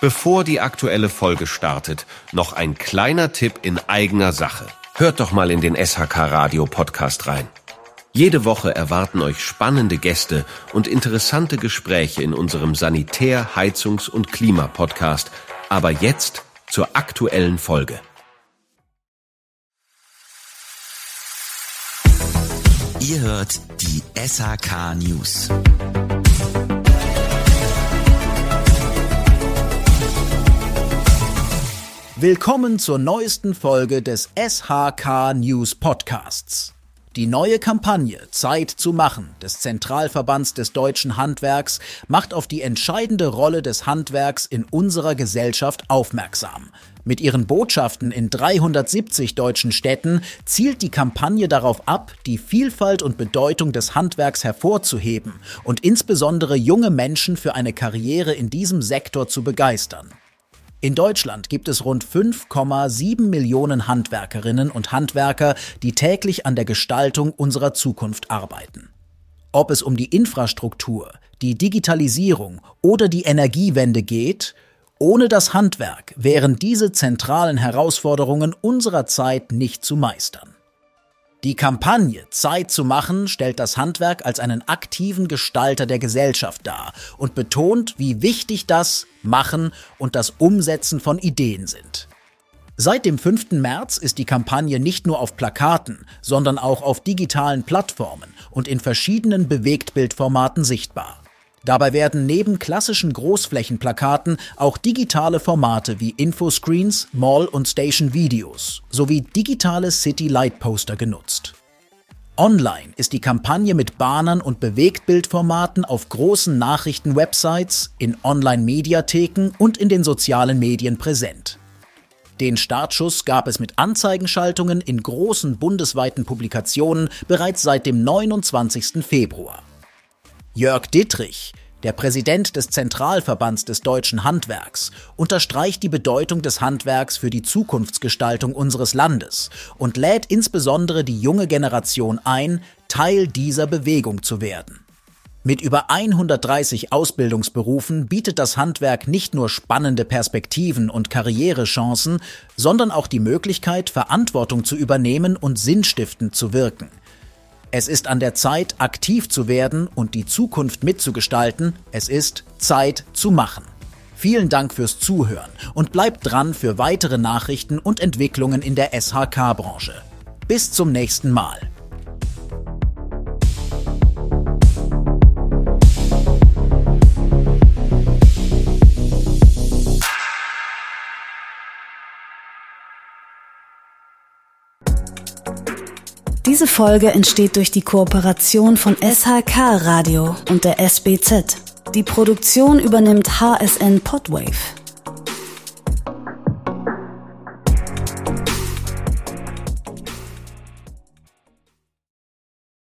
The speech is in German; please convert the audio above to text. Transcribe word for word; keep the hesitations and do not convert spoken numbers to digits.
Bevor die aktuelle Folge startet, noch ein kleiner Tipp in eigener Sache. Hört doch mal in den S H K Radio Podcast rein. Jede Woche erwarten euch spannende Gäste und interessante Gespräche in unserem Sanitär-, Heizungs- und Klima-Podcast. Aber jetzt zur aktuellen Folge. Ihr hört die S H K News. Willkommen zur neuesten Folge des S H K News Podcasts. Die neue Kampagne Zeit zu machen des Zentralverbands des deutschen Handwerks macht auf die entscheidende Rolle des Handwerks in unserer Gesellschaft aufmerksam. Mit ihren Botschaften in dreihundertsiebzig deutschen Städten zielt die Kampagne darauf ab, die Vielfalt und Bedeutung des Handwerks hervorzuheben und insbesondere junge Menschen für eine Karriere in diesem Sektor zu begeistern. In Deutschland gibt es rund fünf Komma sieben Millionen Handwerkerinnen und Handwerker, die täglich an der Gestaltung unserer Zukunft arbeiten. Ob es um die Infrastruktur, die Digitalisierung oder die Energiewende geht, ohne das Handwerk wären diese zentralen Herausforderungen unserer Zeit nicht zu meistern. Die Kampagne Zeit zu machen stellt das Handwerk als einen aktiven Gestalter der Gesellschaft dar und betont, wie wichtig das Machen und das Umsetzen von Ideen sind. Seit dem fünften März ist die Kampagne nicht nur auf Plakaten, sondern auch auf digitalen Plattformen und in verschiedenen Bewegtbildformaten sichtbar. Dabei werden neben klassischen Großflächenplakaten auch digitale Formate wie Infoscreens, Mall- und Station-Videos sowie digitale City-Light-Poster genutzt. Online ist die Kampagne mit Bannern und Bewegtbildformaten auf großen Nachrichten-Websites, in Online-Mediatheken und in den sozialen Medien präsent. Den Startschuss gab es mit Anzeigenschaltungen in großen bundesweiten Publikationen bereits seit dem neunundzwanzigsten Februar. Jörg Dittrich, der Präsident des Zentralverbands des deutschen Handwerks, unterstreicht die Bedeutung des Handwerks für die Zukunftsgestaltung unseres Landes und lädt insbesondere die junge Generation ein, Teil dieser Bewegung zu werden. Mit über hundertdreißig Ausbildungsberufen bietet das Handwerk nicht nur spannende Perspektiven und Karrierechancen, sondern auch die Möglichkeit, Verantwortung zu übernehmen und sinnstiftend zu wirken. Es ist an der Zeit, aktiv zu werden und die Zukunft mitzugestalten. Es ist Zeit zu machen. Vielen Dank fürs Zuhören und bleibt dran für weitere Nachrichten und Entwicklungen in der S H K-Branche. Bis zum nächsten Mal. Diese Folge entsteht durch die Kooperation von S H K Radio und der S B Z. Die Produktion übernimmt H S N Podwave.